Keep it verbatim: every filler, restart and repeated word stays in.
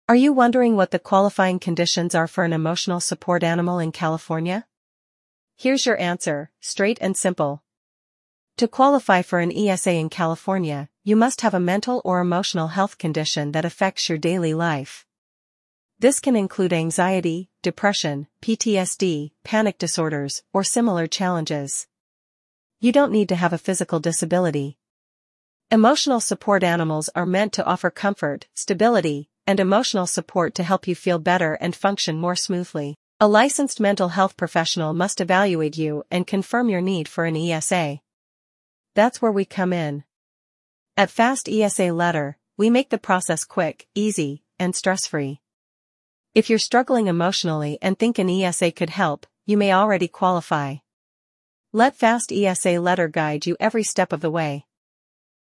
Are you wondering what the qualifying conditions are for an emotional support animal in California? Here's your answer, straight and simple. To qualify for an E S A in California, you must have a mental or emotional health condition that affects your daily life. This can include anxiety, depression, P T S D, panic disorders, or similar challenges. You don't need to have a physical disability. Emotional support animals are meant to offer comfort, stability, and emotional support to help you feel better and function more smoothly. A licensed mental health professional must evaluate you and confirm your need for an E S A. That's where we come in. At Fast E S A Letter, we make the process quick, easy, and stress-free. If you're struggling emotionally and think an E S A could help, you may already qualify. Let Fast E S A Letter guide you every step of the way.